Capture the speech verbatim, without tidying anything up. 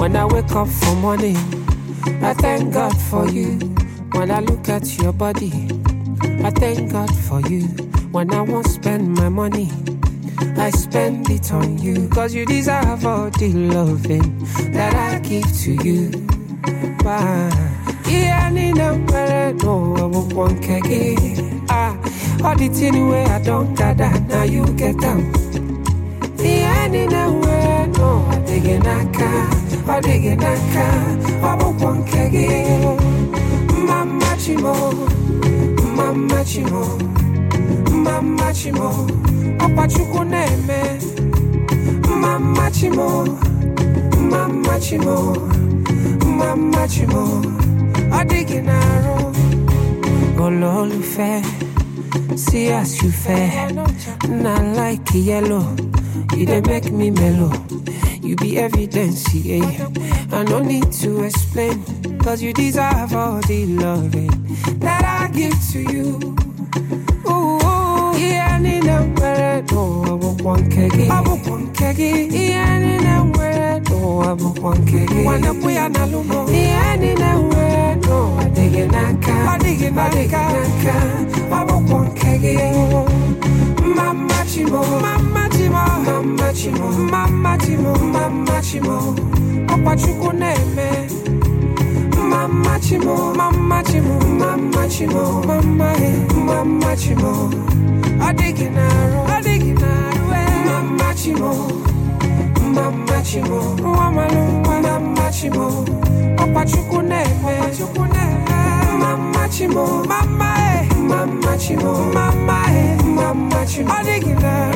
When I wake up for morning, I thank God for you. When I look at your body, I thank God for you. When I won't spend my money, I spend it on you. Cause you deserve all the loving that I give to you. Bye. Yeah, I need no better, no, I won't want kegi. Ah, all the thing way I don't gather, now you get down. Yeah, I need no better, no, I dig in a car, I dig in a car, I won't want kegi. Mama Chimo, Mama Chimo, Mama Chimo, Papa Chukuneme, Mama Chimo, Mama Chimo, Mama Chimo, Adiginaro, Ololufe, see as you fair, not like yellow, you dey make me mellow, you be evidence, yeah, I no need to explain, cause you deserve all the loving that I give to you. Ooh, yeah, I need no better, no, I won't want kegi, I won't want kegi, yeah, I need no better, no, I won't want kegi, wanna put ya na lumo, yeah, I need no better, no, I dig in a car, I dig in a car, I won't want kegi, Mama Chimo, Mama Chimo, Mama Chimo, Mama Chimo, Mama Chimo, Papa Chukuneme, Mama Chimo, Mama Chimo, Mama Chimo, Mama, Mama Chimo, Adiginaro, Adiginaro, Mama Chimo, Mama Chimo, Mama Mama Chimo, Papa Chukuneme, Mama Chimo, Mama, Mama Chimo, Mama, Mama Chimo, Adiginaro.